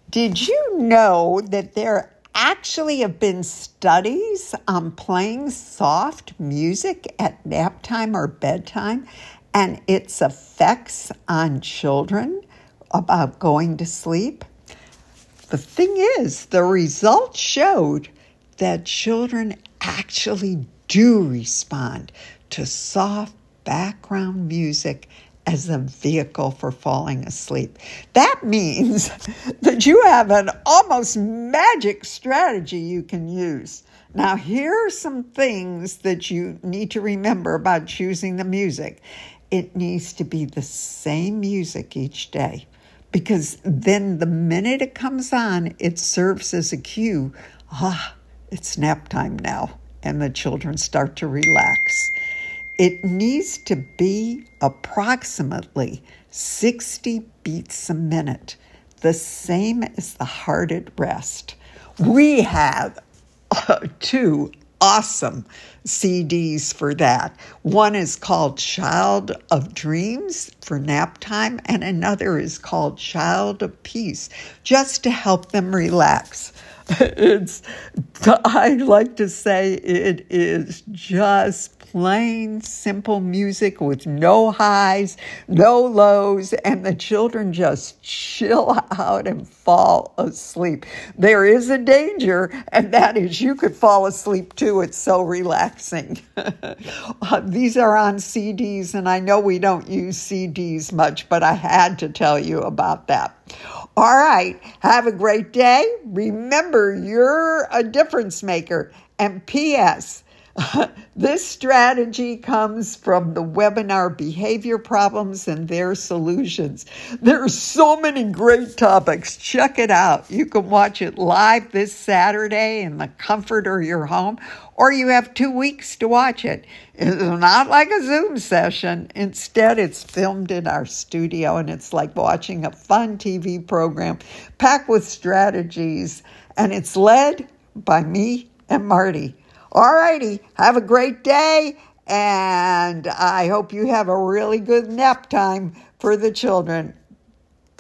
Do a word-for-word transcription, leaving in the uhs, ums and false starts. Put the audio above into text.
Did you know that there actually have been studies on playing soft music at nap time or bedtime and its effects on children about going to sleep? The thing is, the results showed that children actually do respond to soft background music as a vehicle for falling asleep. That means that you have an almost magic strategy you can use. Now, here are some things that you need to remember about choosing the music. It needs to be the same music each day, because then the minute it comes on, it serves as a cue. Ah, it's nap time now, and the children start to relax. It needs to be approximately sixty beats a minute, the same as the heart at rest. We have uh, two awesome C Ds for that. One is called Child of Dreams for nap time, and another is called Child of Peace, just to help them relax. It's, I like to say it is just plain simple music with no highs, no lows, and the children just chill out and fall asleep. There is a danger, and that is you could fall asleep too. It's so relaxing. uh, these are on C Ds, and I know we don't use C Ds much, but I had to tell you about that. All right, have a great day. Remember, you're a difference maker. And P S, this strategy comes from the webinar Behavior Problems and Their Solutions. There are so many great topics. Check it out. You can watch it live this Saturday in the comfort of your home, or you have two weeks to watch it. It's not like a Zoom session. Instead, it's filmed in our studio, and it's like watching a fun T V program packed with strategies, and it's led by me and Marty. All righty, have a great day, and I hope you have a really good nap time for the children.